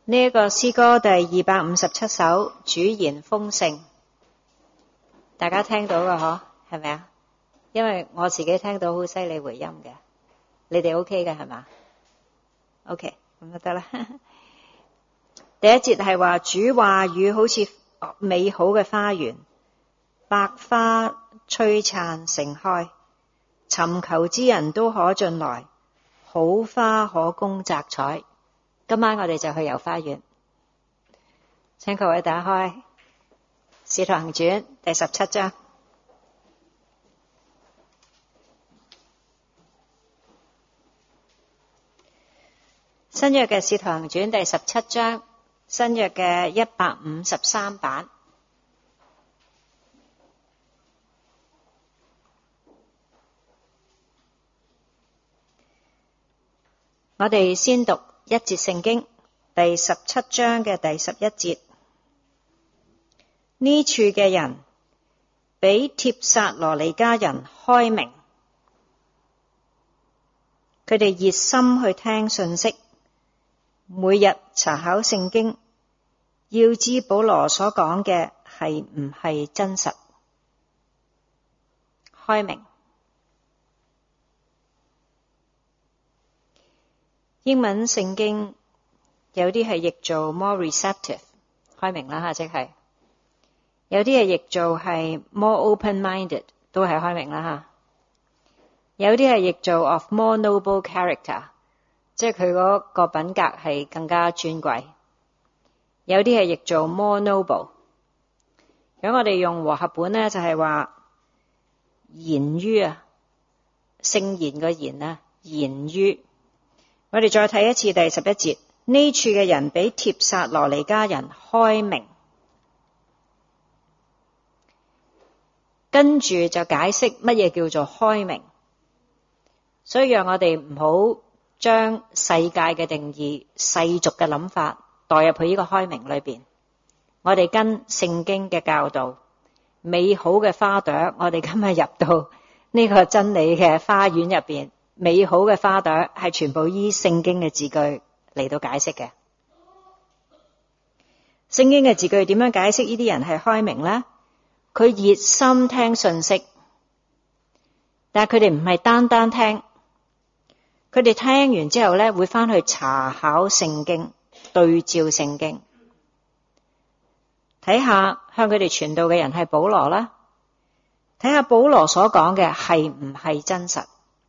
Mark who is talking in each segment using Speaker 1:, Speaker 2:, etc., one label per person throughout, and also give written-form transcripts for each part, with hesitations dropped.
Speaker 1: 呢一個詩歌第257首，主言豐盛，大家聽到㗎嗬，係咪啊？因為我自己聽到好犀利回音嘅，你哋 OK 嘅係嘛 ？OK， 咁就得啦。第一節係話主話語好似美好嘅花園，百花璀璨盛開，尋求之人都可進來，好花可供摘採。今晚我哋就去遊花園，請各位打開《使徒行傳》第17章。新約嘅《使徒行傳》第17章，新約嘅153版。我哋先讀一節聖經，第17章嘅第11節。呢處嘅人比帖撒羅尼迦人開明，佢哋熱心去聽信息，每日查考聖經，要知保羅所講嘅係唔係真實。開明，英文聖經有啲係譯做 more receptive， 開明啦吓，即係有啲係譯做係 more open-minded， 都係開明啦吓。有啲係譯做 of more noble character， 即係佢嗰個品格係更加尊貴。有啲係譯做 more noble。如果我哋用和合本咧，就係話賢於啊，聖賢個賢啊，賢於。我哋再睇一次第11節，呢處嘅人比帖撒羅尼迦人開明。跟住就解釋乜嘢叫做開明，所以讓我哋唔好將世界嘅定義、世俗嘅諗法代入去呢個開明裏邊。我哋跟聖經嘅教導，美好嘅花朵，我哋今日入到呢個真理嘅花園入邊。美好嘅花朵係全部依聖經嘅字句嚟到解釋嘅。聖經嘅字句點樣解釋呢啲人係開明呢？佢熱心聽信息，但係佢哋唔係單單聽，佢哋聽完之後咧會翻去查考聖經，對照聖經，睇下向佢哋傳道嘅人係保羅啦，睇下保羅所講嘅係唔係真實。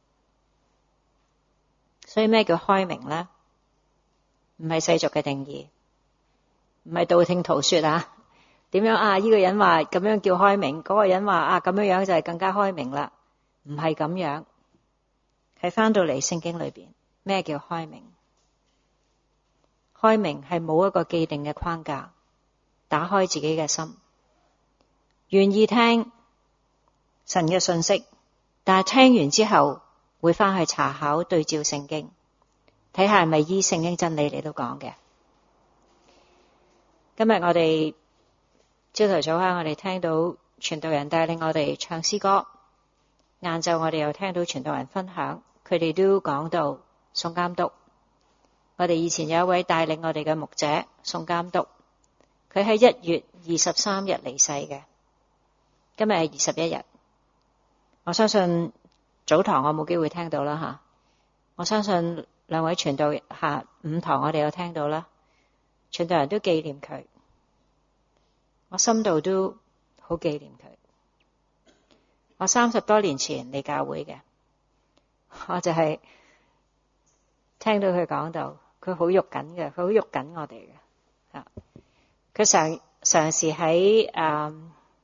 Speaker 1: 所以咩叫開明呢？唔係世俗嘅定義，唔係道聽途說啊。點樣啊？呢個人話咁樣叫開明，嗰個人話啊咁樣樣就係更加開明啦。唔係咁樣，係翻到嚟聖經裏邊，咩叫開明？開明係冇一個既定嘅框架，打開自己嘅心，願意聽神嘅信息，但係聽完之後會翻去查考對照聖經，睇下係咪依聖經真理嚟到講嘅。今日我哋朝頭早我哋聽到傳道人帶領我哋唱詩歌，晏晝我哋又聽到傳道人分享，佢哋都講到宋監督。我哋以前有一位帶領我哋嘅牧者宋監督，佢喺1月23日離世嘅，今日係21日。我相信早堂我冇機會聽到啦吓，我相信兩位傳道下午堂我哋有聽到啦，傳道人都紀念佢，我心度都好紀念佢。我30多年前嚟教會嘅，我就係聽到佢講到，佢好喐緊嘅，佢好喐緊我哋嘅吓。佢常時喺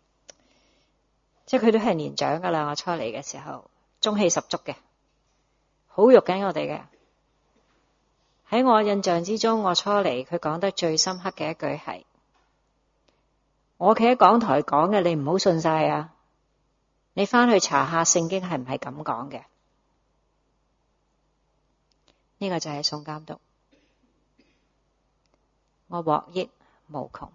Speaker 1: 即係佢都係年長噶啦，我初嚟嘅時候。中氣十足嘅，好喐緊我哋嘅。喺我印象之中，我初嚟佢講得最深刻嘅一句係：我企喺講台講嘅，你唔好信晒啊！你翻去查下聖經係唔係咁講嘅。呢個就係宋監督，我獲益無窮，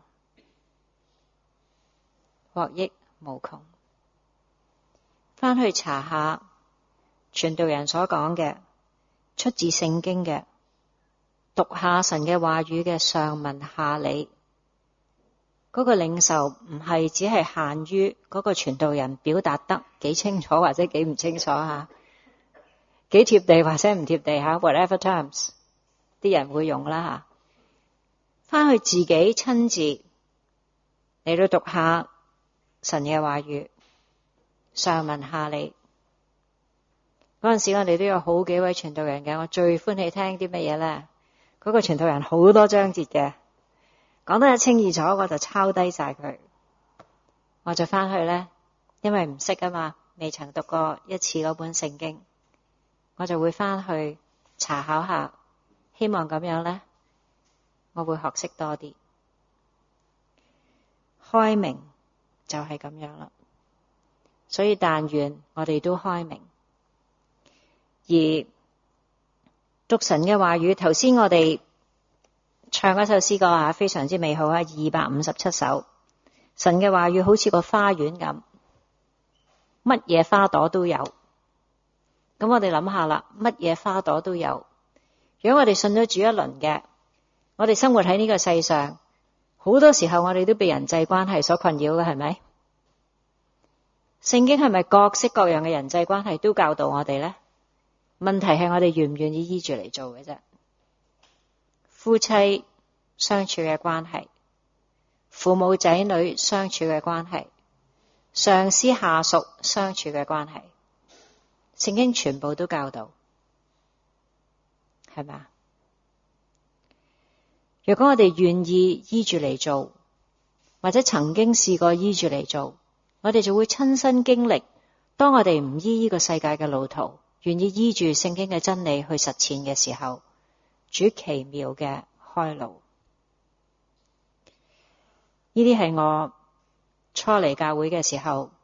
Speaker 1: 獲益無窮。翻去查下傳道人所講嘅，出自聖經嘅， 讀下神嘅話語嘅上文下理，嗰個領受唔係只係限於嗰個傳道人表達得幾清楚或者幾唔清楚吓，幾貼地或者唔貼地吓 ，whatever terms 啲人會用啦吓，翻去自己親自嚟到讀下神嘅話語上文下理。嗰陣時我哋都有好幾位傳道人嘅，我最歡喜聽啲乜嘢咧？嗰個傳道人好多章節嘅，講得一清二楚，我就抄低晒佢，我就翻去咧，因為唔識啊嘛，未曾讀過一次嗰本聖經，我就會翻去查考下，希望咁樣咧，我會學識多啲。開明就係咁樣啦，所以但願我哋都開明。而讀神嘅話語，頭先我哋唱嗰首詩歌啊，非常之美好啊，257首。神嘅話語好似個花園咁，乜嘢花朵都有。咁我哋諗下啦，乜嘢花朵都有。如果我哋信咗主一輪嘅，我哋生活喺呢個世上，好多時候我哋都被人際關係所困擾嘅，係咪？聖經係咪各式各樣嘅人際關係都教導我哋呢？問題係我哋願唔願意依住嚟做嘅啫。夫妻相處嘅關係，父母仔女相處嘅關係，上司下屬相處嘅關係，聖經全部都教導，係咪？如果我哋願意依住嚟做，或者曾經試過依住嚟做，我哋就會親身經歷，當我哋唔依呢個世界嘅路途，願意依住聖經嘅真理去實踐嘅時候，主奇妙嘅開路。呢啲係我初嚟教會嘅時候，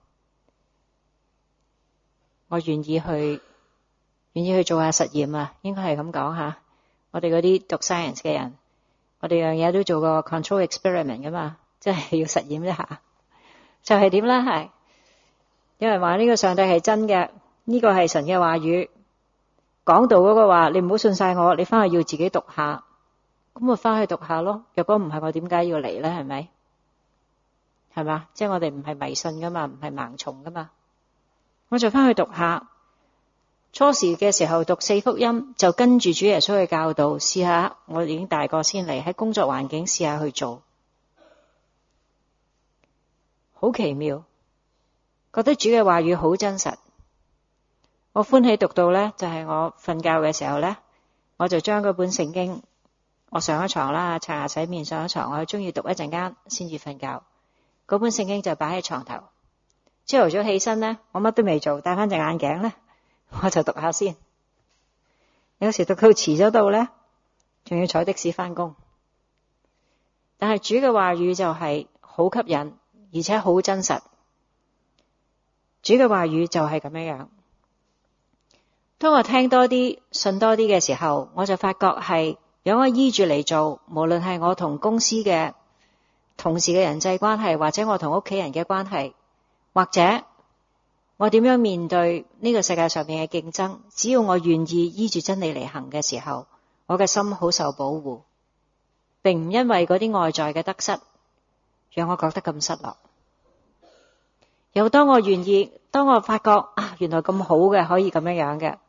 Speaker 1: 我願意去做下實驗啊，應該係咁講吓。我哋嗰啲讀 science 嘅人，我哋樣嘢都做過 control experiment 噶嘛，即係要實驗一下，就係點咧？係有人話呢個上帝係真嘅。呢個係神嘅話語，講道嗰個話，你唔好信晒我，你翻去要自己讀下，咁我翻去讀下咯。若果唔係，我點解要嚟咧？係咪？係嘛？即係我哋唔係迷信噶嘛，唔係盲從噶嘛。我就翻去讀下。初時嘅時候讀4福音，就跟住主耶穌嘅教導，試下。我已經大個先嚟喺工作環境試下去做，好奇妙，覺得主嘅話語好真實。我歡喜讀到咧，就係我瞓覺嘅時候咧，我就將嗰本聖經，我上咗床啦，刷牙洗面上咗床，我中意讀一陣間先至瞓覺。嗰本聖經就擺喺床頭，朝頭早起身咧，我乜都未做，戴翻隻眼鏡咧，我就讀下先。有時讀到遲咗到咧，仲要坐的士翻工。但係主嘅話語就係好吸引，而且好真實。主嘅話語就係咁樣樣。當我聽多啲、信多啲嘅時候，我就發覺係如果我依住嚟做，無論係我同公司嘅同事嘅人際關係，或者我同屋企人嘅關係，或者我點樣面對呢個世界上面嘅競爭，只要我願意依住真理嚟行嘅時候，我嘅心好受保護，並唔因為嗰啲外在嘅得失讓我覺得咁失落。又當我願意，當我發覺啊，原來咁好嘅，可以咁樣樣嘅，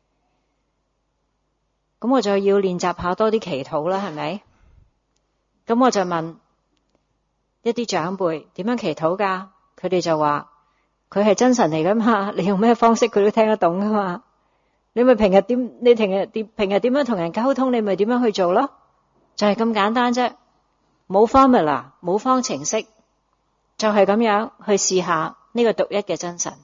Speaker 1: 咁我就要練習下多啲祈禱啦，係咪？咁我就問一啲長輩點樣祈禱噶？佢哋就話佢係真神嚟噶嘛，你用咩方式佢都聽得懂噶嘛。你咪平日點樣同人溝通，你咪點樣去做咯，就係咁簡單啫，冇 formula， 冇方程式，就係咁樣去試下呢個獨一嘅真神，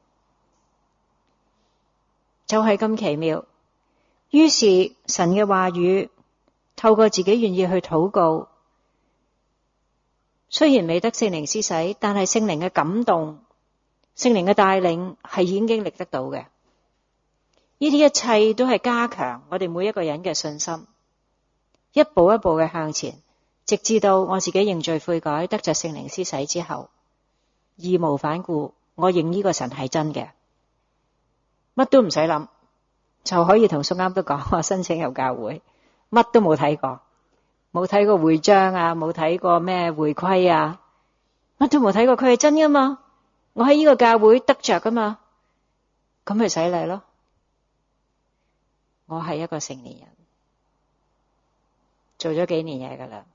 Speaker 1: 就係咁奇妙。於是神嘅話語透過自己願意去禱告，雖然未得聖靈施洗，但係聖靈嘅感動、聖靈嘅帶領係已經經歷得到嘅。呢啲一切都係加強我哋每一個人嘅信心，一步一步嘅向前，直至到我自己認罪悔改，得着聖靈施洗之後，義無反顧，我認呢個神係真嘅，乜都唔使諗，就可以同宋啱都講，我申請入教會， 乜都冇睇過，冇睇過會章啊，冇睇過咩會規啊，乜都冇睇過。佢係真噶嘛？我喺呢個教會得着噶嘛？咁咪洗禮咯。我係一個成年人，做咗幾年嘢噶啦，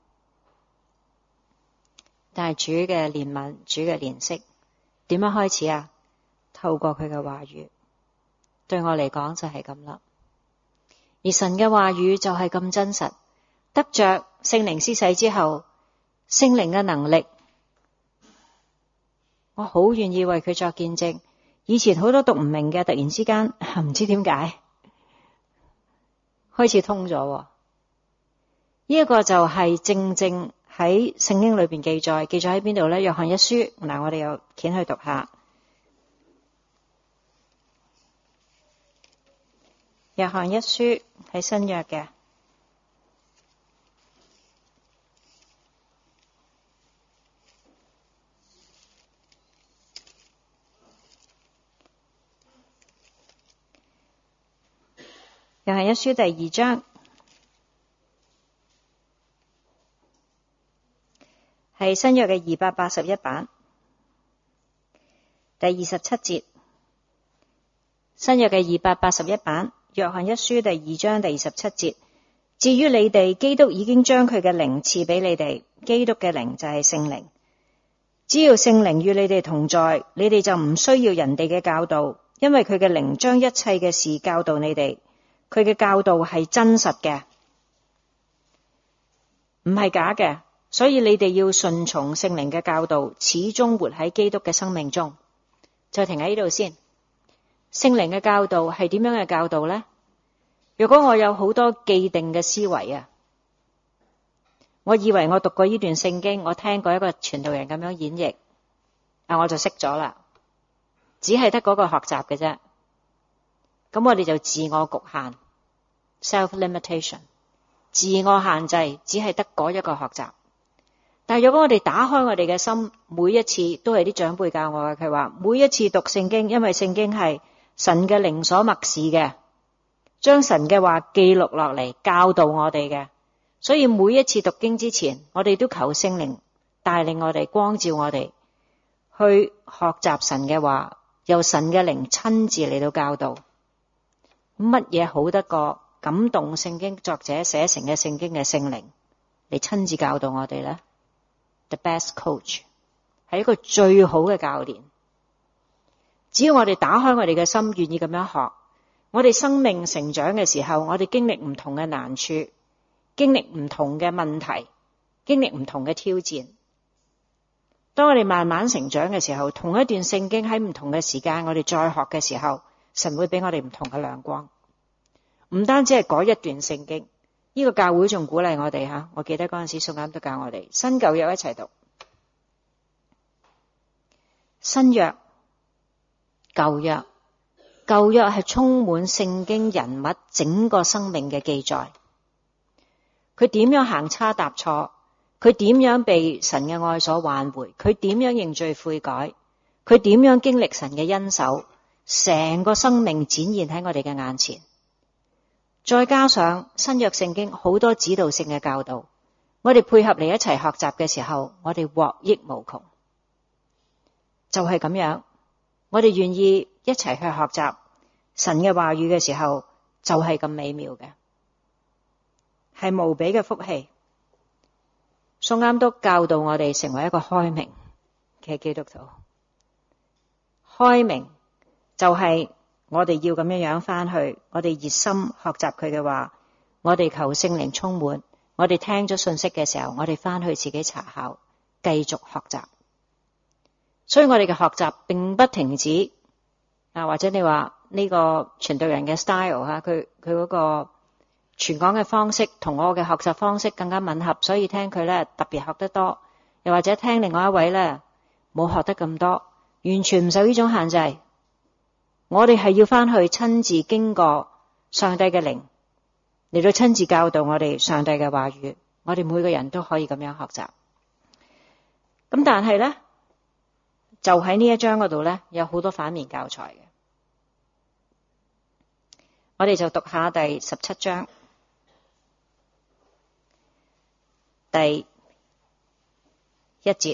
Speaker 1: 但係主嘅憐憫，主嘅憐惜，點樣開始啊？透過佢嘅話語，對我嚟講就係咁啦。而神嘅話語就係咁真實，得着聖靈施洗之後，聖靈嘅能力，我好願意為佢作見證。以前好多讀唔明嘅，突然之間唔知點解開始通咗。呢一個就係正正喺聖經裏邊記載喺邊度咧？約翰一書，嗱，我哋又掀去讀下。約翰一書係新約嘅，約翰一書第2章係新約嘅281版，第27節，新約嘅281版。約翰一書第2章第27節，至於你哋，基督已經將佢嘅靈賜俾你哋，基督嘅靈就係聖靈。只要聖靈與你哋同在，你哋就唔需要人哋嘅教導，因為佢嘅靈將一切嘅事教導你哋，佢嘅教導係真實嘅，唔係假嘅，所以你哋要順從聖靈嘅教導，始終活喺基督嘅生命中。就停喺呢度先。聖靈嘅教導係點樣嘅教導呢？如果我有好多既定嘅思維啊，我以為我讀過呢段聖經，我聽過一個傳道人咁樣演繹，我就識咗啦，只係得嗰個學習嘅啫。咁我哋就自我局限 （self-limitation）， 自我限制，只係得嗰一個學習。但係如果我哋打開我哋嘅心，每一次都係啲長輩教我嘅，佢話每一次讀聖經，因為聖經係神嘅靈所默示嘅，將神嘅話記錄落嚟，教導我哋嘅，所以每一次讀經之前，我哋都求聖靈帶領我哋，光照我哋去學習神嘅話，由神嘅靈親自嚟到教導。乜嘢好得過感動聖經作者寫成嘅聖經嘅聖靈嚟親自教導我哋呢？ The best coach 係一個最好嘅教練。只要我哋打開我哋嘅心，願意咁樣學，我哋生命成長嘅時候，我哋經歷唔同嘅難處，經歷唔同嘅問題，經歷唔同嘅挑戰。當我哋慢慢成長嘅時候，同一段聖經喺唔同嘅時間，我哋再學嘅時候，神會俾我哋唔同嘅亮光。唔單止係嗰一段聖經，呢個教會仲鼓勵我哋吓。我記得嗰陣時宋啱都教我哋新舊約一齊讀，新約。舊約係充滿聖經人物整個生命嘅記載，佢點樣行差踏錯，佢點樣被神嘅愛所挽回，佢點樣認罪悔改，佢點樣經歷神嘅恩手，成個生命展現喺我哋嘅眼前。再加上新約聖經好多指導性嘅教導，我哋配合嚟一齊學習嘅時候，我哋獲益無窮。就係咁樣，我哋願意一齊去學習神嘅話語嘅時候，就係咁美妙嘅，係無比嘅福氣。宋啱都教導我哋成為一個開明嘅基督徒。開明就係我哋要咁樣翻去，我哋熱心學習佢嘅話，我哋求聖靈充滿，我哋聽咗信息嘅時候，我哋翻去自己查考，繼續學習。所以我哋嘅學習並不停止或者你話呢個傳道人嘅 style 佢嗰個傳講嘅方式同我嘅學習方式更加吻合，所以聽佢咧特別學得多，又或者聽另外一位咧冇學得咁多，完全唔受呢種限制。我哋係要翻去親自經過上帝嘅靈嚟到親自教導我哋上帝嘅話語，我哋每個人都可以咁樣學習。咁但係咧，就喺呢一章嗰度咧，有好多反面教材嘅。我哋就讀下第17章。 第1節，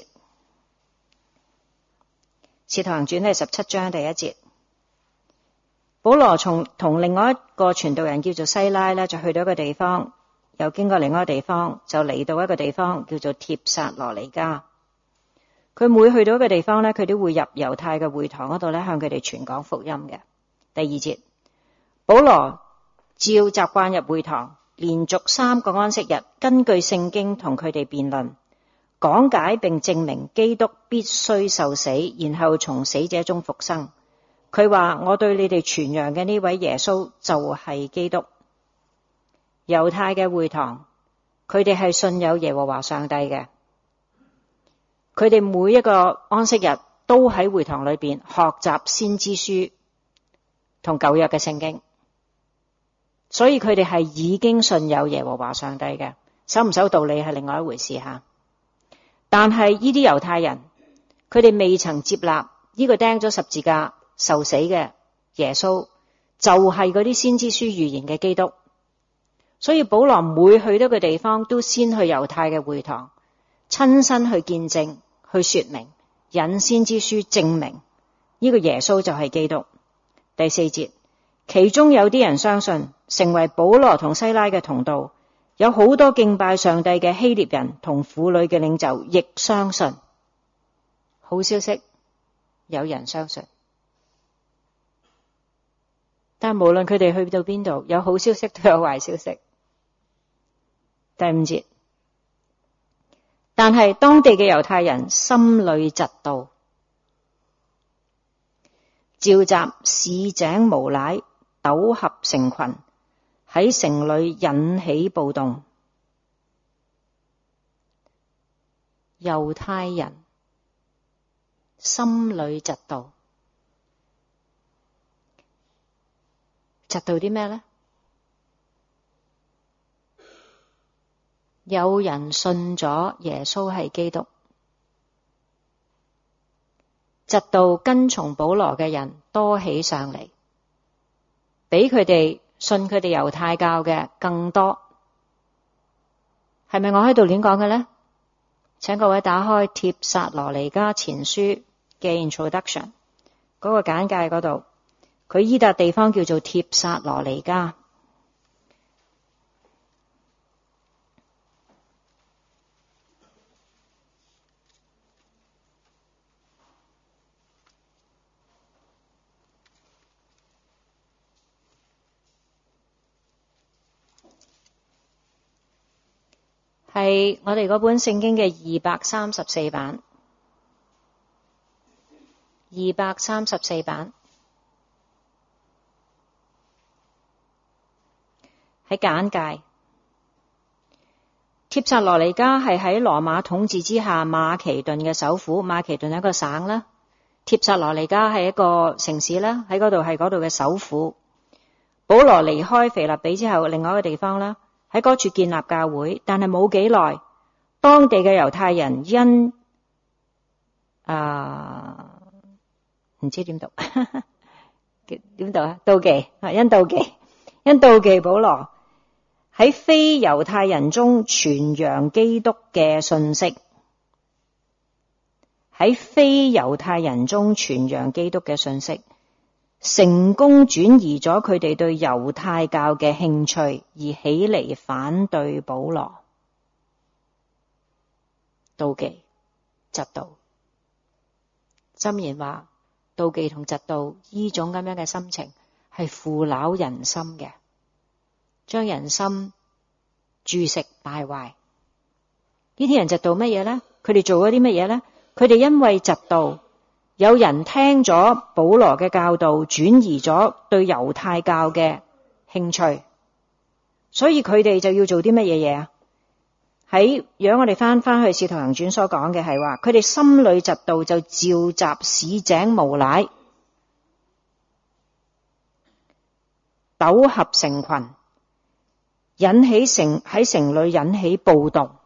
Speaker 1: 使徒行傳係17章第1節。保羅同另外一個傳道人叫做西拉咧，就去到一個地方，又經過另外一個地方，就嚟到一個地方叫做帖撒羅尼迦。佢每去到一個地方咧，佢都會入猶太嘅會堂嗰度咧，向佢哋傳講福音嘅。第2節，保羅照習慣入會堂，連續3個安息日，根據聖經同佢哋辯論，講解並證明基督必須受死，然後從死者中復生。佢話：我對你哋傳揚嘅呢位耶穌就係基督。猶太嘅會堂，佢哋係信有耶和華上帝嘅。佢哋每一個安息日都喺會堂裏邊學習先知書同舊約嘅聖經，所以佢哋係已經信有耶和華上帝嘅。守唔守道理係另外一回事吓。但係呢啲猶太人，佢哋未曾接納呢個釘咗十字架受死嘅耶穌，就係嗰啲先知書預言嘅基督。所以保羅每去到一個地方，都先去猶太嘅會堂，親身去見證、去說明，引先知書證明呢個耶穌就係基督。第4節，其中有啲人相信，成為保羅同西拉嘅同道，有好多敬拜上帝嘅希臘人同婦女嘅領袖亦相信。好消息，有人相信。但無論佢哋去到邊度，有好消息都有壞消息。第5節，但係當地嘅猶太人心裏嫉妒，召集市井無賴，糾合成群，喺城裏引起暴動。猶太人心裏嫉妒，嫉妒啲咩呢？有人信咗耶穌係基督，嫉妒跟從保羅嘅人多起上嚟，比佢哋信佢哋猶太教嘅更多。係咪我喺度亂講嘅呢？請各位打開帖撒羅尼迦前書嘅 introduction 嗰個簡介嗰度，佢依笪地方叫做帖撒羅尼迦。係我哋嗰本聖經嘅234版，234版喺簡介。帖撒羅尼迦係喺羅馬統治之下馬其頓嘅首府，馬其頓係一個省啦，帖撒羅尼迦係一個城市啦，喺嗰度係嗰度嘅首府。保羅離開腓立比之後，另外一個地方啦，喺嗰處建立教會，但係冇幾耐，當地嘅猶太人因唔知點讀點讀啊？妒忌啊，因妒忌保羅喺非猶太人中傳揚基督嘅信息，成功轉移咗佢哋對猶太教嘅興趣，而起嚟反對保羅。妒忌、嫉妒，箴言話妒忌同嫉妒呢種咁樣嘅心情係腐朽人心嘅，將人心蛀蝕敗壞。呢啲人嫉妒乜嘢呢？佢哋做咗啲乜嘢呢？佢哋因為嫉妒，有人聽咗保羅嘅教導，轉移咗對猶太教嘅興趣，所以佢哋就要做啲乜嘢嘢啊？如果我哋翻去《使徒行傳》所講嘅係話，佢哋心裏嫉妒，就召集市井無賴，糾合成群，喺城裏引起暴動。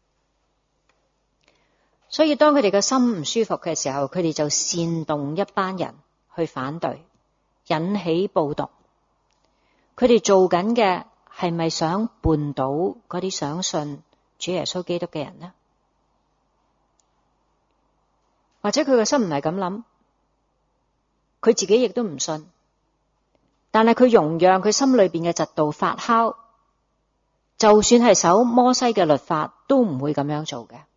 Speaker 1: 所以當佢哋嘅心唔舒服嘅時候，佢哋就煽動一班人去反對，引起暴動。佢哋做緊嘅係咪想絆倒嗰啲想信主耶穌基督嘅人呢？或者佢個心唔係咁諗，佢自己亦都唔信，但係佢容讓佢心裏邊嘅嫉妒發酵，就算係守摩西嘅律法都唔會咁樣做嘅。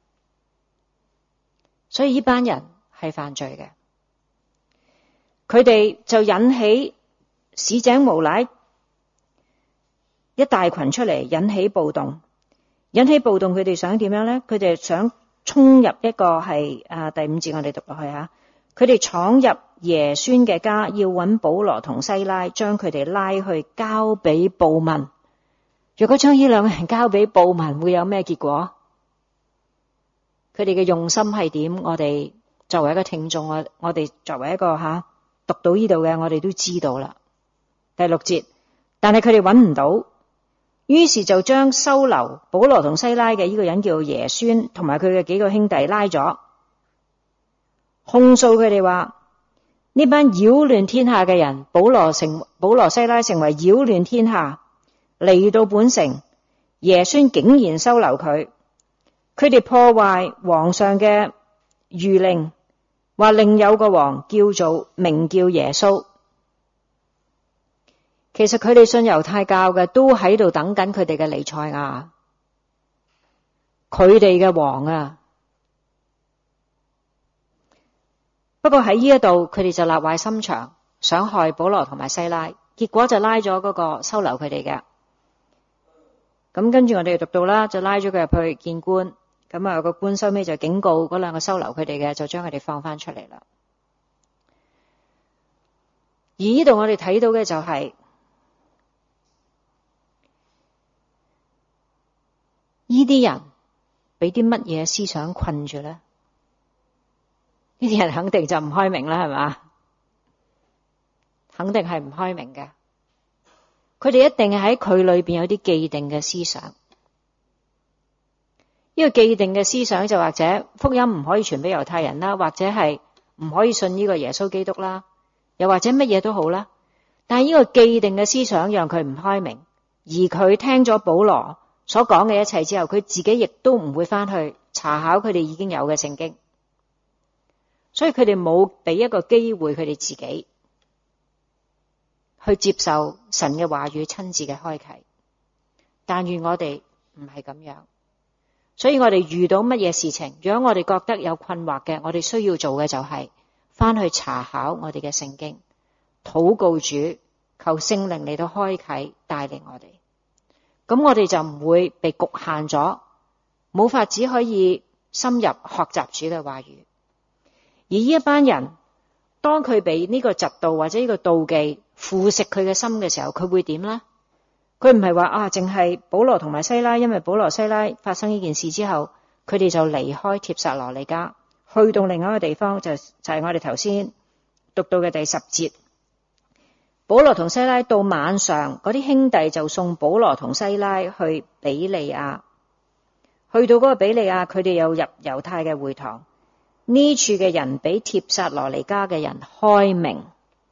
Speaker 1: 所以呢班人係犯罪嘅，佢哋就引起市井無賴一大群出嚟，引起暴動。佢哋想點樣呢？佢哋想衝入一個係第5節，我哋讀落去吓。佢哋闖入耶孫嘅家，要揾保羅同西拉，將佢哋拉去交俾暴民。如果將呢兩個人交俾暴民，會有咩結果？佢哋嘅用心係點？我哋作為一個聽眾，我哋作為一個讀到呢度嘅，我哋都知道啦。第6節，但係佢哋揾唔到，於是就將收留保羅同西拉嘅呢個人叫耶孫，同埋佢嘅幾個兄弟拉咗，控訴佢哋話呢班擾亂天下嘅人，保羅西拉成為擾亂天下，嚟到本城，耶孫竟然收留佢哋破壞皇上嘅諭令，話另有個王名叫耶穌。其實佢哋信猶太教嘅都喺度等緊佢哋嘅彌賽亞，佢哋嘅王啊。不過喺呢一度，佢哋就立壞心腸，想害保羅同埋西拉，結果就拉咗嗰個收留佢哋嘅。咁跟住我哋讀到啦，就拉咗佢入去見官。咁個官收尾就警告嗰兩個收留佢哋嘅，就將佢哋放翻出嚟啦。而呢度我哋睇到嘅就係呢啲人俾啲乜嘢思想困住咧？呢啲人肯定就唔開明啦，係嘛？肯定係唔開明嘅。佢哋一定係喺佢裏邊有啲既定嘅思想。呢個既定嘅思想就或者福音唔可以傳俾猶太人啦，或者係唔可以信呢個耶穌基督啦，又或者乜嘢都好啦。但係呢個既定嘅思想讓佢唔開明，而佢聽咗保羅所講嘅一切之後，佢自己亦都唔會翻去查考佢哋已經有嘅聖經，所以佢哋冇俾一個機會佢哋自己去接受神嘅話語親自嘅開啟。但願我哋唔係咁樣。所以我哋遇到乜嘢事情，如果我哋覺得有困惑嘅，我哋需要做嘅就係翻去查考我哋嘅聖經，禱告主，求聖靈嚟到開啟帶領我哋。咁我哋就唔會被局限咗，冇法只可以深入學習主嘅話語。而呢一班人，當佢被呢個嫉妒或者呢個妒忌腐蝕佢嘅心嘅時候，佢會點呢？佢唔係話淨係保羅同埋西拉，因為保羅西拉發生呢件事之後，佢哋就離開帖撒羅尼迦，去到另外一個地方，就係我哋頭先讀到嘅第10節。保羅同西拉到晚上，嗰啲兄弟就送保羅同西拉去比利亞。去到嗰個比利亞，佢哋又入猶太嘅會堂。呢處嘅人比帖撒羅尼迦嘅人開明。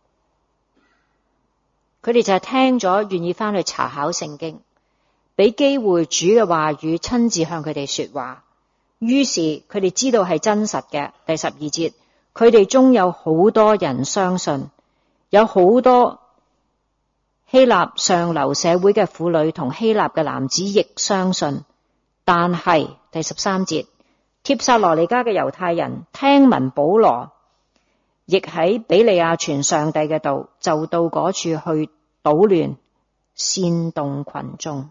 Speaker 1: 佢哋就係聽咗，願意翻去查考聖經，俾機會主嘅話語親自向佢哋說話。於是佢哋知道係真實嘅。第12節，佢哋中有好多人相信，有好多希臘上流社會嘅婦女同希臘嘅男子亦相信。但係第13節，帖撒羅尼迦嘅猶太人聽聞保羅亦喺比利亞傳上帝嘅道，就到嗰處去搗亂，煽動群眾。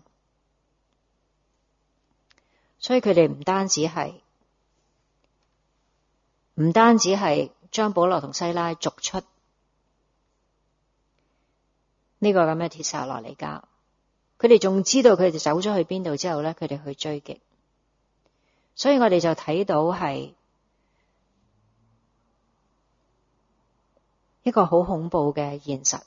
Speaker 1: 所以佢哋唔單止係將保羅同西拉逐出呢個咁嘅帖撒羅尼迦，佢哋仲知道佢哋走咗去邊度之後咧，佢哋去追擊。所以我哋就睇到係一個好恐怖嘅現實，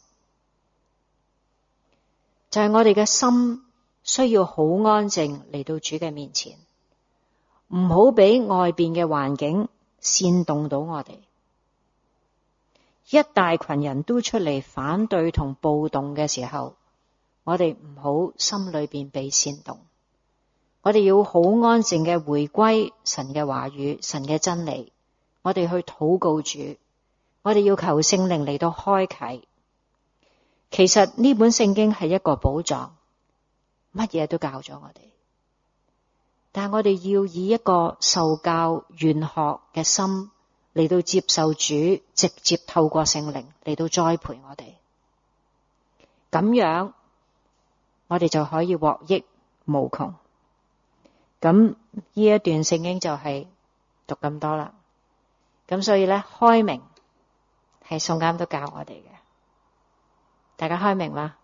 Speaker 1: 就係我哋嘅心需要好安靜嚟到主嘅面前，唔好俾外邊嘅環境煽動到我哋。一大群人都出嚟反對同暴動嘅時候，我哋唔好心裏邊被煽動， 我哋要好安靜嘅回歸神嘅話語、神嘅真理。我哋去禱告主，我哋要求聖靈嚟到開啟。其實呢本聖經係一個寶藏，乜嘢都教咗我哋。但係我哋要以一個受教研學嘅心嚟到接受主，直接透過聖靈嚟到栽培我哋。咁樣我哋就可以獲益無窮。咁呢一段聖經就係讀咁多啦。咁所以咧，開明係宋監督教我哋嘅。大家開明嗎？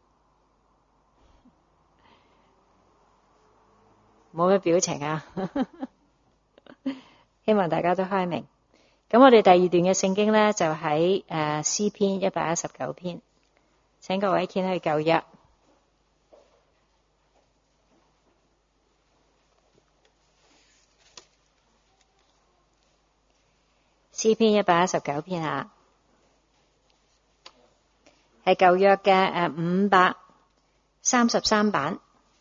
Speaker 1: 冇咩表情啊。希望大家都開明。咁我哋第二段嘅聖經咧，就喺詩篇119篇，請各位掀去舊約。詩篇119篇啊，係舊約嘅533版。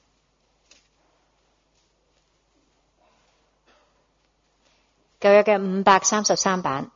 Speaker 1: 舊約嘅533版。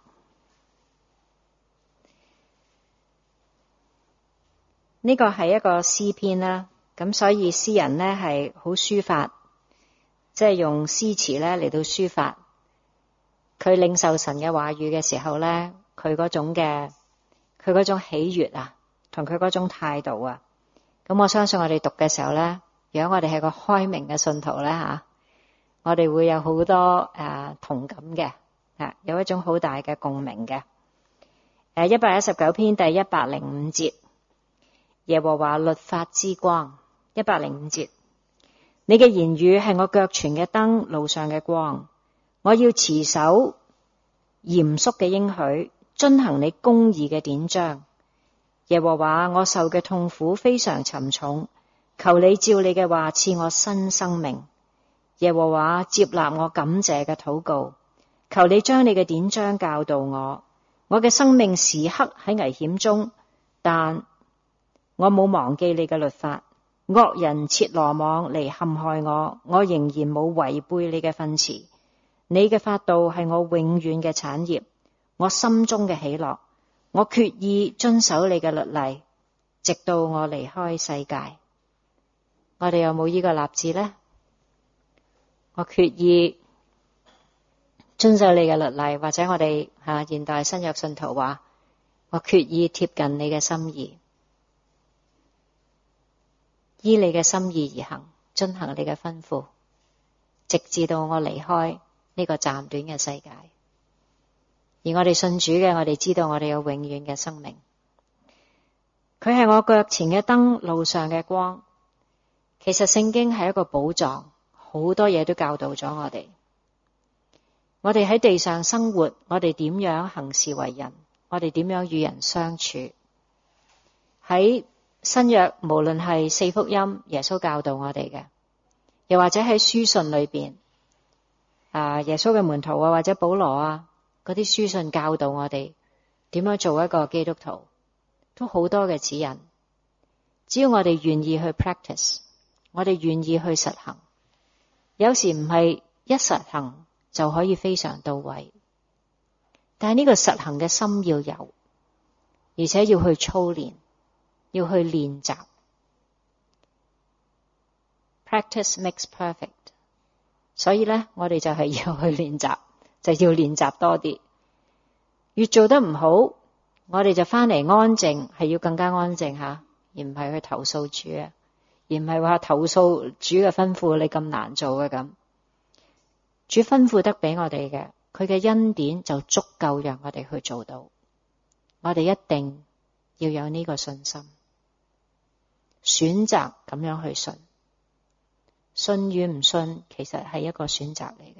Speaker 1: 呢個係一個詩篇啦，咁所以詩人呢係好書法，即係用詩詞咧嚟到書法。佢領受神嘅話語嘅時候咧，佢嗰種喜悅啊，同佢嗰種態度啊，咁我相信我哋讀嘅時候咧，如果我哋係個開明嘅信徒咧吓，我哋會有好多同感嘅，有一種好大嘅共鳴嘅。119篇第105節，耶和華律法之光。105節，你嘅言語係我腳前嘅燈，路上嘅光。我要持守嚴肅嘅應許，遵行你公義嘅典章。耶和華，我受嘅痛苦非常沉重，求你照你嘅話賜我新生命。耶和華，接納我感謝嘅禱告，求你將你嘅典章教導我。我嘅生命時刻喺危險中，但我冇忘記你嘅律法。惡人設羅網嚟陷害我，我仍然冇違背你嘅訓詞。你嘅法度係我永遠嘅產業，我心中嘅喜樂。我決意遵守你嘅律例，直到我離開世界。我哋有冇呢個立志呢？我決意遵守你嘅律例，或者我哋現代新約信徒話，我決意貼近你嘅心意，依你嘅心意而行，遵行你嘅吩咐，直至到我離開呢個暫短嘅世界。而我哋信主嘅，我哋知道我哋有永遠嘅生命。佢係我腳前嘅燈，路上嘅光。其實聖經係一個寶藏，好多嘢都教導咗我哋。我哋喺地上生活，我哋點樣行事為人，我哋點樣與人相處。喺新約，無論係四福音，耶穌教導我哋嘅，又或者喺書信裏邊，耶穌嘅門徒啊，或者保羅啊，嗰啲書信教導我哋點樣做一個基督徒，都好多嘅指引。只要我哋願意去 practice， 我哋願意去實行，有時唔係一實行就可以非常到位，但係呢個實行嘅心要有，而且要去操練，要去練習。Practice makes perfect。所以咧，我哋就係要去練習，就要練習多啲。越做得唔好，我哋就翻嚟安靜，係要更加安靜吓，而唔係去投訴主啊，而唔係話投訴主嘅吩咐你咁難做嘅咁。主吩咐得俾我哋嘅，佢嘅恩典就足夠讓我哋去做到。我哋一定要有呢個信心，選擇咁樣去信。信與唔信，其實係一個選擇嚟嘅。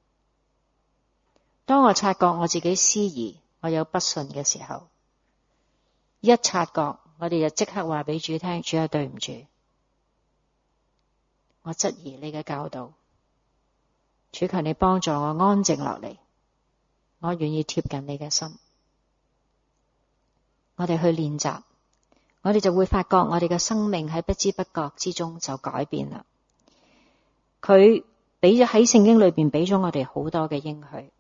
Speaker 1: 當我察覺我自己思疑，我有不信嘅時候，一察覺，我哋就即刻話俾主聽，主啊，對唔住，我質疑你嘅教導，主求你幫助我安靜落嚟，我願意貼近你嘅心。我哋去練習，我哋就會發覺我哋嘅生命喺不知不覺之中就改變啦。 佢俾咗喺聖經裏邊俾咗我哋好多嘅應許。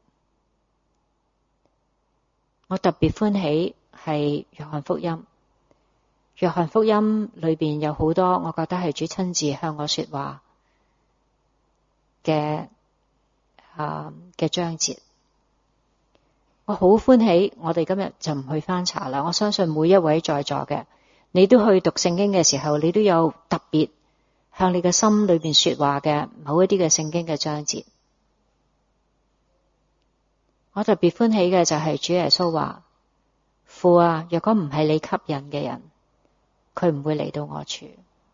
Speaker 1: 我特別歡喜係約翰福音。約翰福音裏邊有好多我覺得係主親自向我說話嘅章節。我好歡喜，我哋今日就唔去翻查啦。我相信每一位在座嘅，你都去讀聖經嘅時候，你都有特別向你嘅心裏邊說話嘅某一啲嘅聖經嘅章節。我特別歡喜嘅就係主耶穌話：父啊，若果唔係你吸引嘅人，佢唔會嚟到我處。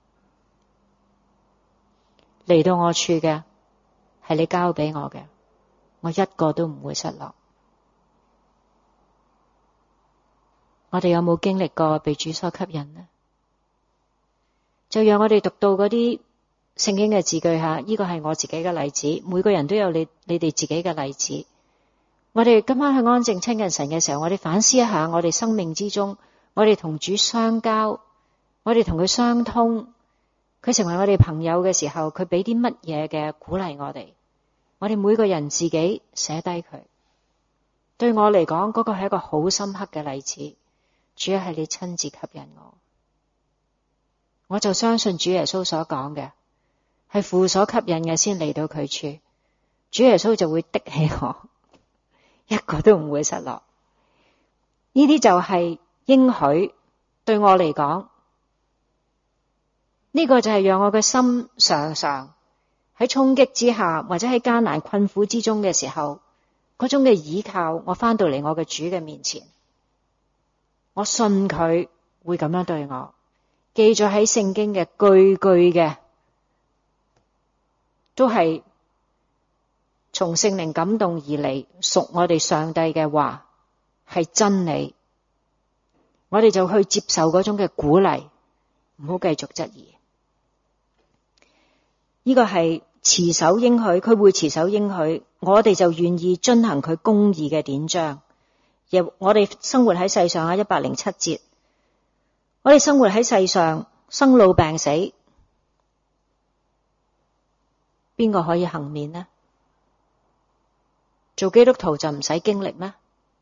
Speaker 1: 嚟到我處嘅係你交俾我嘅，我一個都唔會失落。我哋有冇經歷過被主所吸引呢？就讓我哋讀到嗰啲聖經嘅字句下，呢個係我自己嘅例子，每個人都有你哋自己嘅例子。我哋今晚去安靜親近神嘅時候，我哋反思一下我哋生命之中，我哋同主相交，我哋同佢相通，佢成為我哋朋友嘅時候，佢俾啲乜嘢嘅鼓勵我哋？我哋每個人自己寫低佢。對我嚟講，嗰個係一個好深刻嘅例子。主要係你親自吸引我就相信主耶穌所講嘅係父所吸引嘅先嚟到佢處，主耶穌就會的起我，一個都唔會失落。呢啲就係應許，對我嚟講，呢個就係讓我嘅心常常喺衝擊之下，或者喺艱難困苦之中嘅時候，嗰種嘅倚靠，我翻到嚟我嘅主嘅面前。我信佢會咁樣對我，記咗喺聖經嘅句句嘅，都係從聖靈感動而嚟，屬我哋上帝嘅話係真理。我哋就去接受嗰種嘅鼓勵，唔好繼續質疑。呢個係持守應許，佢會持守應許，我哋就願意遵行佢公義嘅典章。我哋生活喺世上107節，我哋生活喺世上，生老病死，邊個可以幸免呢？做基督徒就唔使經歷咩？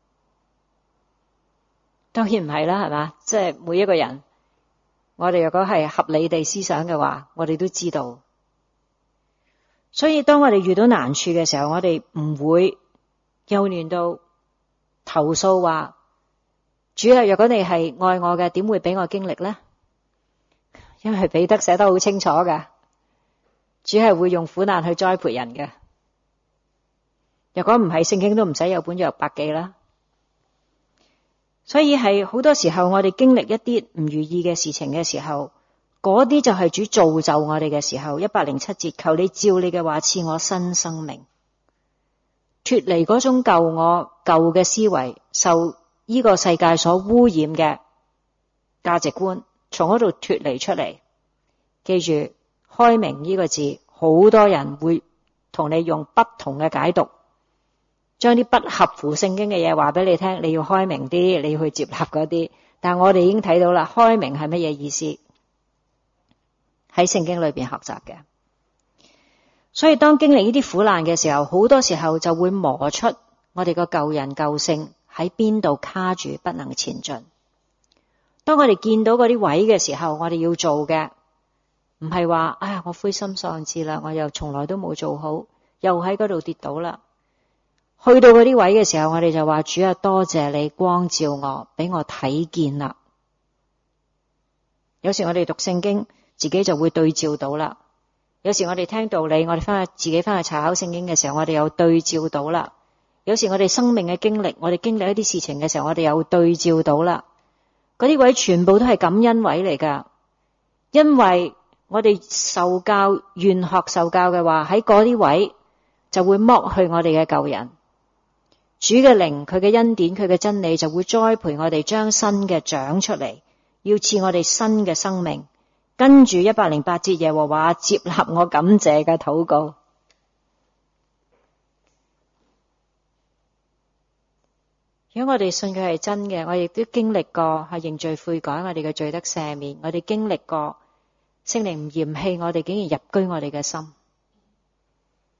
Speaker 1: 當然唔係啦，係嘛？即係每一個人，我哋若果係合理地思想嘅話，我哋都知道。所以當我哋遇到難處嘅時候，我哋唔會幼嫩到投訴話，主啊，若果你係愛我嘅，點會俾我經歷呢？因為彼得寫得好清楚㗎，主係會用苦難去栽培人嘅。若果唔係，聖經都唔使有本約伯記啦。所以係好多時候我哋經歷一啲唔如意嘅事情嘅時候，嗰啲就係主造就我哋嘅時候。107節，求你照你嘅話賜我新生命。脫離嗰種舊嘅思維，受呢個世界所污染嘅價值觀，從嗰度脫離出嚟。記住，開明呢個字，好多人會同你用不同嘅解讀，將啲不合乎聖經嘅嘢話俾你聽，你要開明啲，你要去接納嗰啲。但係我哋已經睇到啦，開明係乜嘢意思？喺聖經裏邊學習嘅。所以當經歷呢啲苦難嘅時候，好多時候就會磨出我哋個舊人舊性喺邊度卡住不能前進。當我哋見到嗰啲位嘅時候，我哋要做嘅唔係話我灰心喪志啦，我又從來都冇做好，又喺嗰度跌倒啦。去到嗰啲位嘅時候，我哋就話，主啊，多謝你光照我，俾我睇見啦。有時我哋讀聖經自己就會對照到啦。有時我哋聽道理，我哋自己翻去查考聖經嘅時候，我哋又對照到啦。有時我哋生命嘅經歷，我哋經歷一啲事情嘅時候，我哋又對照到啦。嗰啲位全部都係感恩位嚟噶，因為我哋受教願學受教嘅話，喺嗰啲位就會剝去我哋嘅舊人。主嘅靈，佢嘅恩典，佢嘅真理就會栽培我哋，將新嘅長出嚟，要賜我哋新嘅生命。跟住108節，耶和華接納我感謝嘅禱告。如果我哋信佢係真嘅，我亦都經歷過係認罪悔改，我哋嘅罪得赦免，我哋經歷過聖靈唔嫌棄我哋，竟然入居我哋嘅心。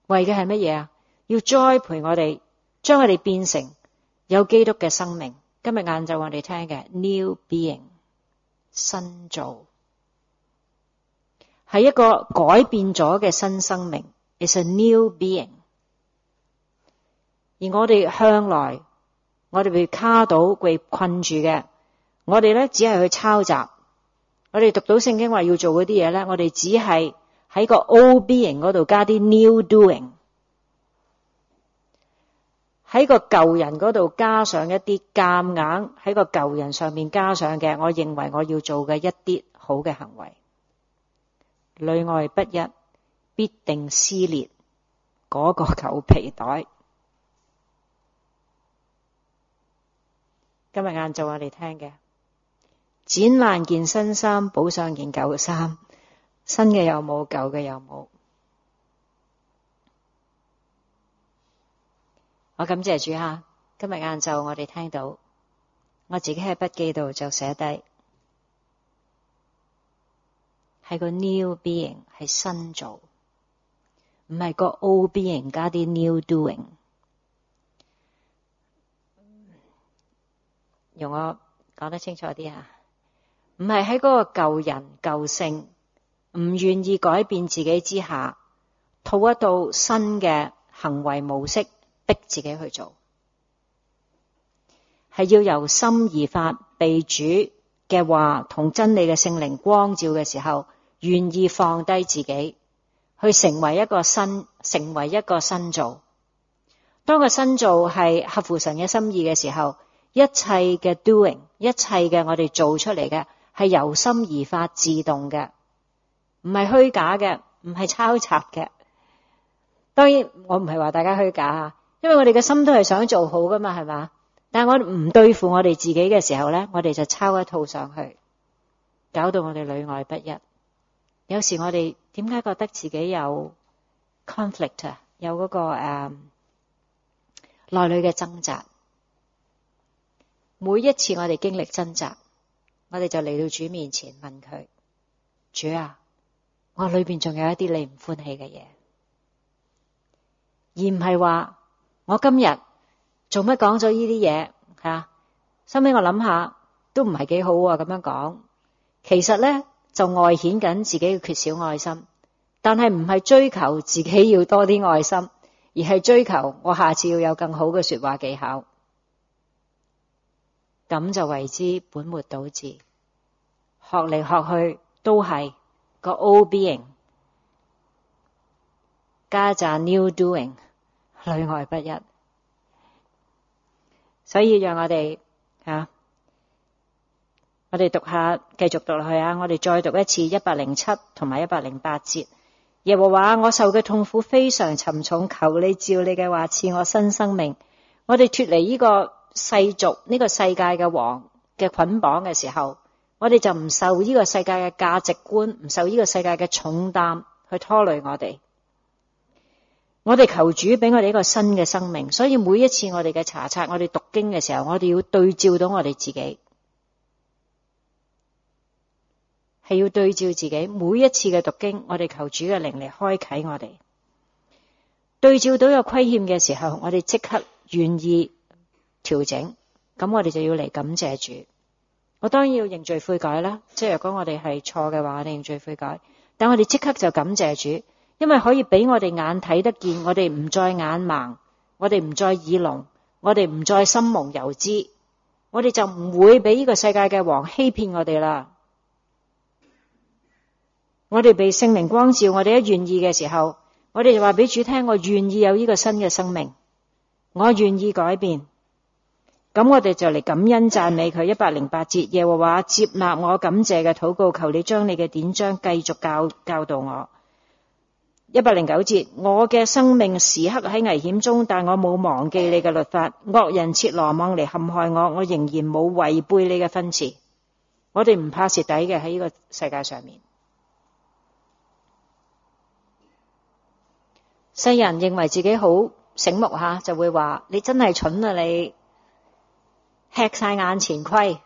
Speaker 1: 為嘅係乜嘢啊？要栽培我哋，將我哋變成有基督嘅生命。今日晏晝我哋聽嘅 New Being 新造，係一個改變咗嘅新生命。It's a new being。而我哋向來，我哋被卡到、被困住嘅，我哋咧只係去抄襲。我哋讀到聖經話要做嗰啲嘢咧，我哋只係喺個 old being 嗰度加啲 new doing， 喺個舊人嗰度加上一啲夾硬喺個舊人上面加上嘅，我認為我要做嘅一啲好嘅行為。裏外不一，必定撕裂嗰個舊皮袋。今日晏晝我哋聽嘅，剪爛件新衫，補上件舊衫，新嘅又冇，舊嘅又冇。我感謝主哈，今日晏晝我哋聽到，我自己喺筆記度就寫低，係個 new being， 係新造，唔係個 old being 加啲 new doing。用我講得清楚啲啊，唔係喺嗰個舊人舊性唔願意改變自己之下，套一套新嘅行為模式逼自己去做，係要由心而發，被主嘅話同真理嘅聖靈光照嘅時候，願意放低自己，去成為一個新造。當個新造係合乎神嘅心意嘅時候，一切嘅 doing， 一切嘅我哋做出嚟嘅係由心而發自動嘅，唔係虛假嘅，唔係抄襲嘅。當然我唔係話大家虛假啊，因為我哋嘅心都係想做好噶嘛，係嘛？但係我唔對付我哋自己嘅時候咧，我哋就抄一套上去，搞到我哋裏外不一。有時我哋點解覺得自己有 conflict 啊？有嗰個內裏嘅掙扎。每一次我哋經歷掙扎，我哋就嚟到主面前問佢：主啊，我裏邊仲有一啲你唔歡喜嘅嘢，而唔係話我今日做乜講咗呢啲嘢吓。收尾我諗下都唔係幾好啊，咁樣講，其實咧就外顯緊自己缺少愛心，但係唔係追求自己要多啲愛心，而係追求我下次要有更好嘅說話技巧。咁就為之本末倒置，學嚟學去都係個 old being 加盞 new doing， 裏外不一。所以讓我哋我哋讀下，繼續讀落去啊！我哋再讀一次107同埋108節。耶和華，我受嘅痛苦非常沉重，求你照你嘅話賜我新生命。我哋脫離呢個世俗呢個世界嘅王嘅捆綁嘅時候，我哋就唔受呢個世界嘅價值觀，唔受呢個世界嘅重擔去拖累我哋。我哋求主俾我哋一個新嘅生命，所以每一次我哋嘅查冊，我哋讀經嘅時候，我哋要對照到我哋自己，係要對照自己。每一次嘅讀經，我哋求主嘅靈嚟開啟我哋，對照到有虧欠嘅時候，我哋即刻願意調整，咁我哋就要嚟感謝主。我當然要認罪悔改啦，即係如果我哋係錯嘅話，我哋認罪悔改，但我哋即刻就感謝主，因為可以俾我哋眼睇得見，我哋唔再眼盲，我哋唔再耳聾，我哋唔再心蒙油脂，我哋就唔會俾呢個世界嘅王欺騙我哋啦。我哋被聖靈光照，我哋一願意嘅時候，我哋就話俾主聽，我願意有呢個新嘅生命，我願意改變。咁我哋就嚟感恩讚美佢。108節，耶和華接納我感謝嘅禱告，求你將你嘅典章繼續教導我。109節，我嘅生命時刻喺危險中，但我冇忘記你嘅律法。惡人設羅網嚟陷害我，我仍然冇違背你嘅訓詞。我哋唔怕蝕底嘅喺呢個世界上面。世人認為自己好醒目吓，就會話你真係蠢啊，你吃晒眼前虧。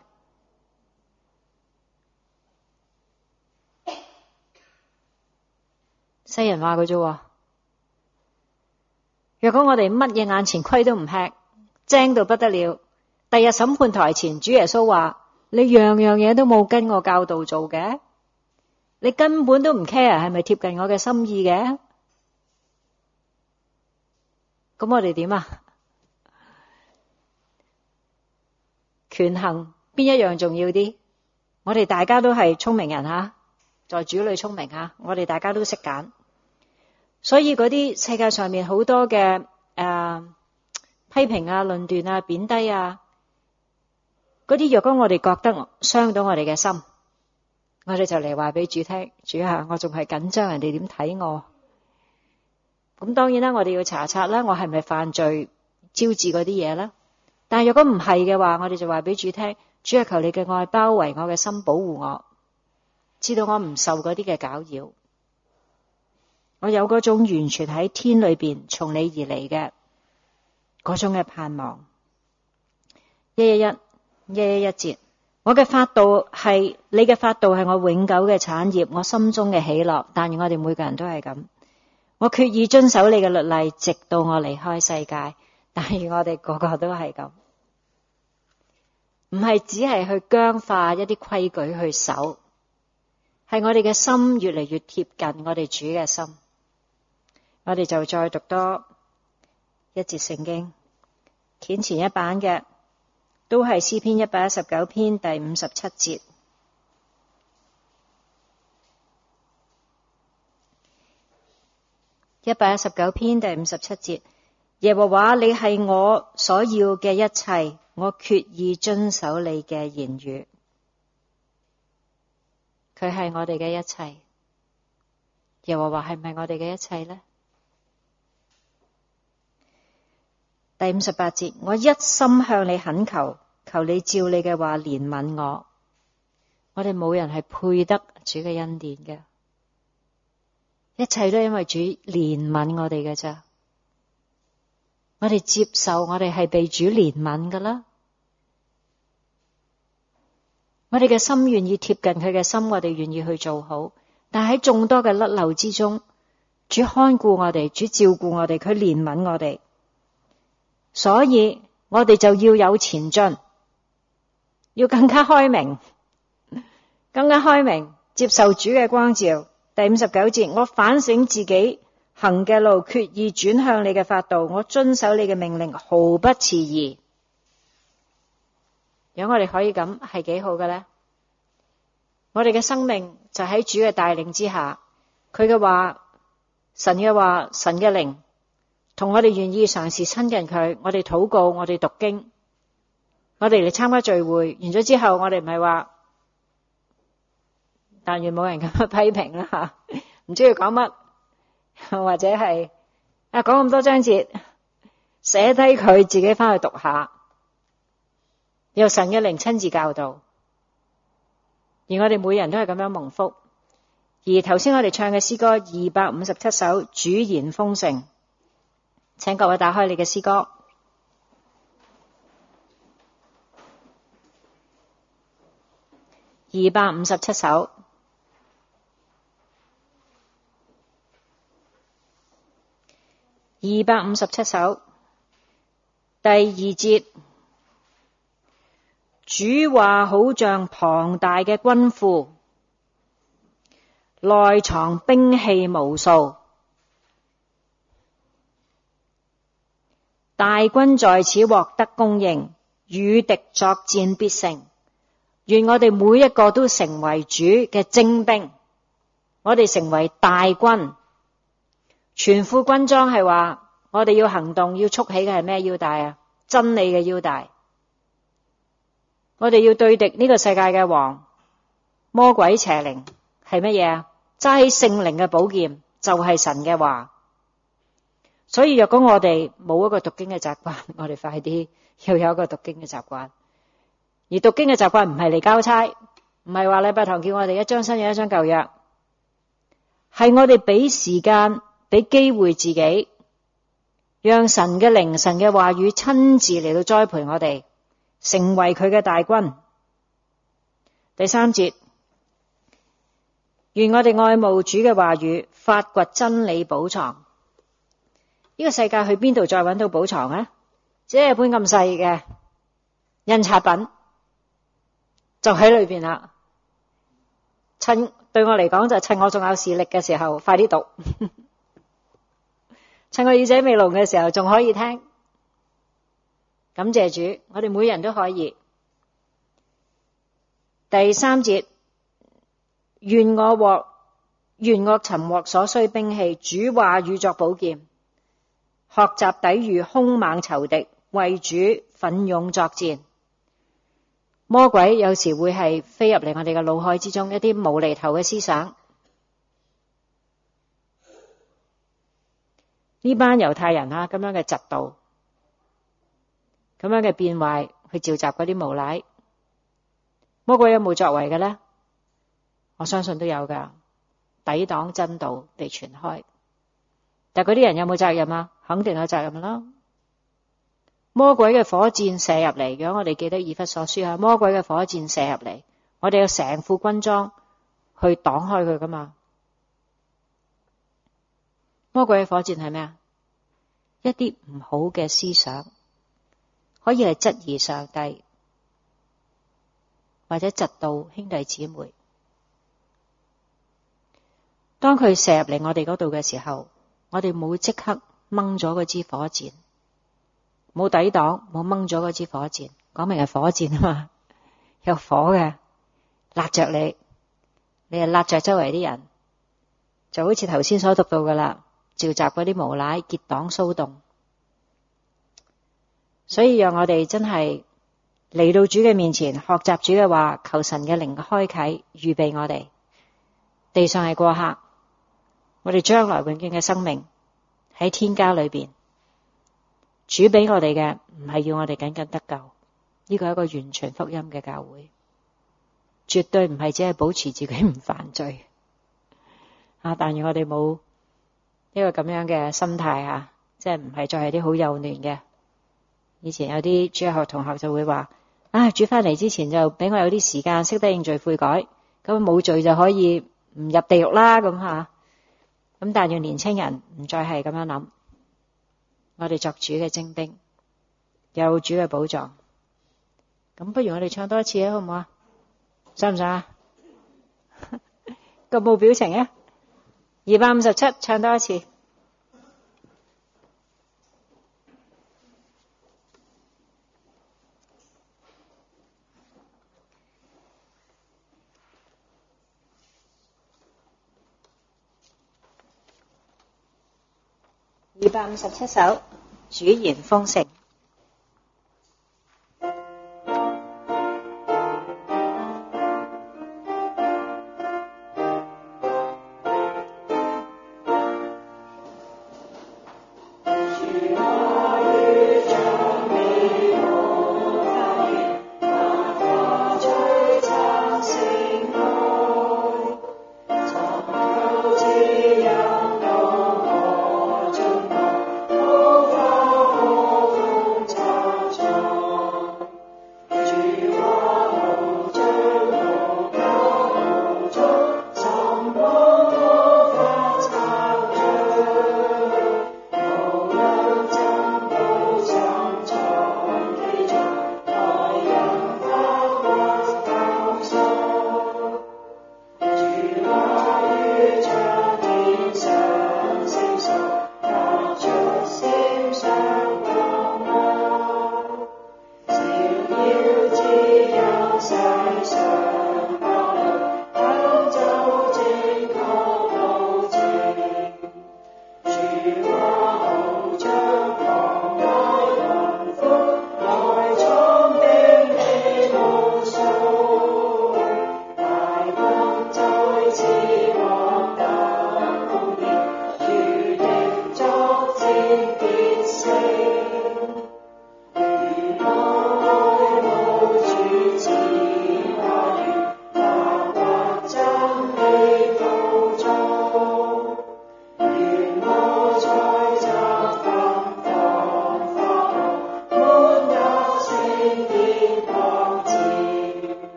Speaker 1: 世人話佢啫， 若果我哋乜嘢眼前虧都唔吃，精到不得了，第日審判台前，主耶穌話：你樣樣嘢都冇跟我教導做嘅，你根本都唔 care 係咪貼近我嘅心意嘅？咁我哋點啊？權衡邊一樣重要啲？我哋大家都係聰明人吓，在主裏聰明吓，我哋大家都識揀。所以嗰啲世界上面好多嘅批評啊、論斷啊、貶低啊，嗰啲若果我哋覺得傷到我哋嘅心，我哋就嚟話俾主聽：主啊，我仲係緊張人哋點睇我。咁當然啦，我哋要查察啦，我係咪犯罪招致嗰啲嘢啦？但係若果唔係嘅話，我哋就話俾主聽：主啊，求你嘅愛包圍我嘅心，保護我，知道我唔受嗰啲嘅攪擾。我有嗰種完全喺天裏邊從你而嚟嘅嗰種嘅盼望。111節，我嘅法度係你嘅法度係我永久嘅產業，我心中嘅喜樂。但願我哋每個人都係咁，我決意遵守你嘅律例，直到我離開世界。但願我哋個個都係咁，唔係只係去僵化一啲規矩去守，係我哋嘅心越嚟越貼近我哋主嘅心。我哋就再讀多一節聖經，掀前一版嘅都係詩篇119篇第57節。119篇第57節，耶和華，你係我所要嘅一切，我決意遵守你嘅言語。佢係我哋嘅一切，耶和華係唔係我哋嘅一切呢？第58節，我一心向你懇求，求你照你嘅話憐憫我。我哋冇人係配得主嘅恩典嘅，一切都因為主憐憫我哋嘅咋。我哋接受，我哋係被主憐憫噶啦。我哋嘅心願意貼近佢嘅心，我哋願意去做好。但係喺眾多嘅甩漏之中，主看顧我哋，主照顧我哋，佢憐憫我哋。所以我哋就要有前進，要更加開明，接受主嘅光照。第59節，我反省自己行嘅路，決意轉向你嘅法度，我遵守你嘅命令，毫不遲疑。如果我哋可以咁，係幾好嘅呢？我哋嘅生命就喺主嘅帶領之下，佢嘅話，神嘅話，神嘅靈同我哋願意嘗試親近佢，我哋禱告，我哋讀經，我哋嚟參加聚會，完咗之後，我哋唔係話，但願冇人咁樣批評啦吓，唔知佢講乜，或者係講咁多章節，寫低佢自己翻去讀下，由神嘅靈親自教導，而我哋每人都係咁樣蒙福。而頭先我哋唱嘅詩歌257首，主言豐盛。請各位打開你嘅詩歌，257首。257首第2節，主話好像龐大嘅軍庫，內藏兵器無數，大軍在此獲得供應，與敵作戰必勝。願我哋每一個都成為主嘅精兵，我哋成為大軍。全副軍裝係話，我哋要行動，要束起嘅係咩腰帶啊？真理嘅腰帶。我哋要對敵呢個世界嘅王，魔鬼邪靈係乜嘢啊？揸起聖靈嘅寶劍，就係神嘅話。所以若果我哋冇一個讀經嘅習慣，我哋快啲要有一個讀經嘅習慣。而讀經嘅習慣唔係嚟交差，唔係話禮拜堂叫我哋一張新約一張舊約，係我哋俾時間俾機會自己，讓神嘅靈、神嘅話語親自嚟到栽培我哋，成為佢嘅大軍。第3節，願我哋愛慕主嘅話語，發掘真理寶藏。 呢個世界去邊度再搵到寶藏啊？即係一本咁細嘅印刷品就喺裏邊啦。對我嚟講，就趁我仲有視力嘅時候快啲讀，趁我耳仔未聾嘅時候仲可以聽。感謝主，我哋每人都可以。第3節，願我尋獲所需兵器，主話語作寶劍，學習抵禦兇猛仇敵，為主奮勇作戰。魔鬼有時會係飛入嚟我哋嘅腦海之中，一啲無厘頭嘅思想。呢班猶太人咁樣嘅嫉妒，咁樣嘅變壞，去召集嗰啲無賴。魔鬼有冇作為嘅呢？我相信都有噶，抵擋真道被傳開。但嗰啲人有冇責任啊？肯定有責任啦。魔鬼嘅火箭射入嚟，如果我哋記得以弗所書，魔鬼嘅火箭射入嚟，我哋有成副軍裝去擋開佢噶嘛。魔鬼嘅火箭係咩啊？一啲唔好嘅思想，可以係質疑上帝，或者嫉妒兄弟姊妹。當佢射入嚟我哋嗰度嘅時候，我哋冇即刻掹咗嗰支火箭，冇抵擋，冇掹咗嗰支火箭，講明係火箭啊嘛，有火嘅，辣着你係辣着周圍啲人，就好似頭先所讀到噶啦，召集嗰啲無賴結黨騷動。所以讓我哋真係嚟到主嘅面前，學習主嘅話，求神嘅靈開啟，預備我哋。地上係過客，我哋將來永遠嘅生命喺天家裏邊。主俾我哋嘅唔係要我哋僅僅得救，呢個係一個完全福音嘅教會，絕對唔係只係保持自己唔犯罪。但願我哋冇一個咁樣嘅心態，即係唔係再係啲好幼嫩嘅。以前有啲主日學同學就會話，主翻嚟之前就俾我有啲時間識得認罪悔改，咁冇罪就可以唔入地獄啦咁吓。咁但願年青人唔再係咁樣諗，我哋作主嘅精兵，有主嘅寶藏。咁不如我哋唱多一次好唔好啊？想唔想啊？咁冇表情啊！257唱多一次。257首，主言豐盛。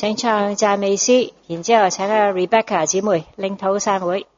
Speaker 1: 請唱讚美詩，然之後請阿 Rebecca 姊妹領禱散會。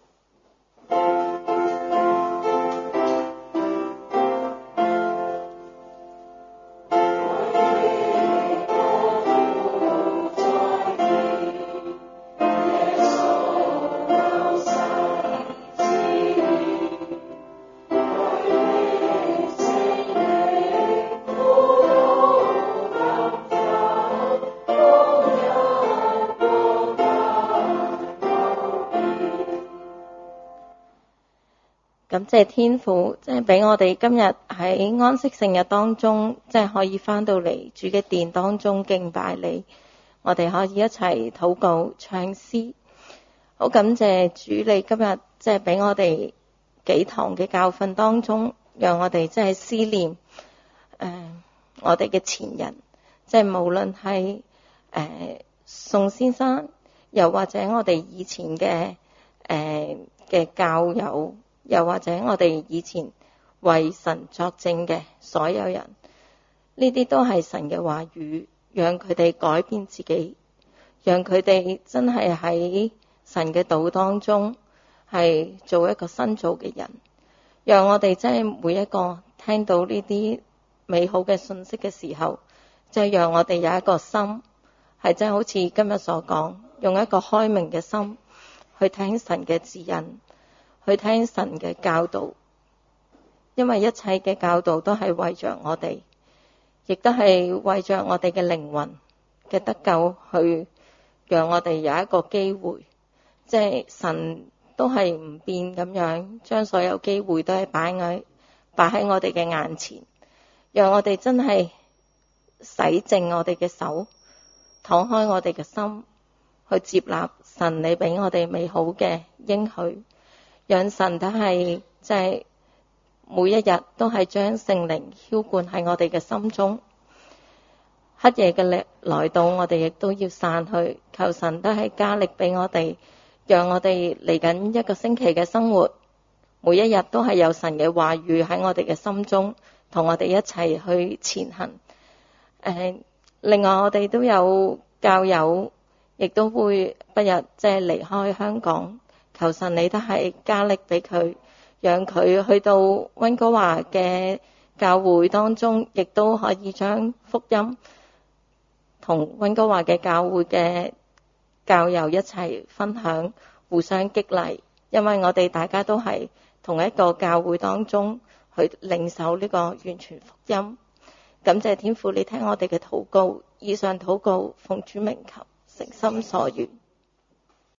Speaker 2: 感謝天父，俾我哋今日喺安息聖日當中，可以返到嚟主嘅殿當中敬拜你。我哋可以一齊禱告唱詩。好感謝主，你今日俾我哋幾堂嘅教訓當中，讓我哋思念我哋嘅前人，無論係宋先生，又或者我哋以前嘅教友，又或者我哋以前為神作證嘅所有人，呢啲都係神嘅話語，讓佢哋改變自己，讓佢哋真係喺神嘅道當中係做一個新造嘅人，讓我哋每一個聽到呢啲美好嘅信息嘅時候，讓我哋有一個心係好似今日所講，用一個開明嘅心去聽神嘅指引，去聽神嘅教導，因為一切嘅教導都係為着我哋，亦都係為着我哋嘅靈魂嘅得救，去讓我哋有一個機會，神都係唔變咁樣，將所有機會都係擺喺我哋嘅眼前，讓我哋真係洗淨我哋嘅手，敞開我哋嘅心，去接納神你俾我哋美好嘅應許。讓神都係每一日都係將聖靈澆灌喺我哋嘅心中。黑夜嘅來到，我哋亦都要散去。求神都係加力俾我哋，讓我哋嚟緊一個星期嘅生活，每一日都係有神嘅話語喺我哋嘅心中，同我哋一齊去前行。另外我哋都有教友，亦都會不日離開香港。求神你都係加力俾佢，讓佢去到溫哥華嘅教會當中，亦都可以將福音同溫哥華嘅教會嘅教友一齊分享，互相激勵，因為我哋大家都係同一個教會當中去領受呢個完全福音。感謝天父，你聽我哋嘅禱告，以上禱告奉主名求，誠心所願。